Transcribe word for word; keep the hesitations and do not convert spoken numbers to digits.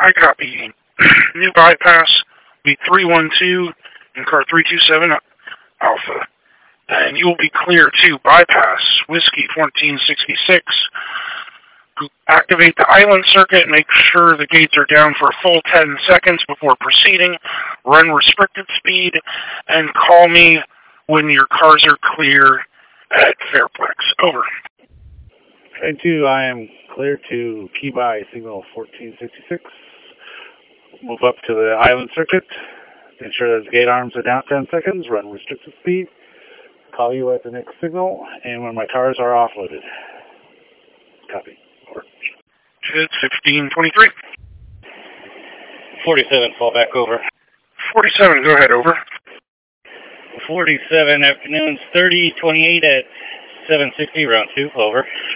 I copy. New bypass, be three one two in car three two seven Alpha. And you will be clear to bypass Whiskey fourteen sixty-six. Activate the island circuit, make sure the gates are down for a full ten seconds before proceeding. Run restricted speed, and call me when your cars are clear at Fairplex. Over. Train two, I am clear to key by signal fourteen sixty-six. Move up to the island circuit. Ensure those gate arms are down ten seconds. Run restricted speed. Call you at the next signal, and when my cars are offloaded. Copy. Over. It's fifteen twenty-three. forty-seven, fall back over. forty-seven, go ahead, over. forty-seven, afternoons, thirty twenty-eight at seven sixty, round two, over.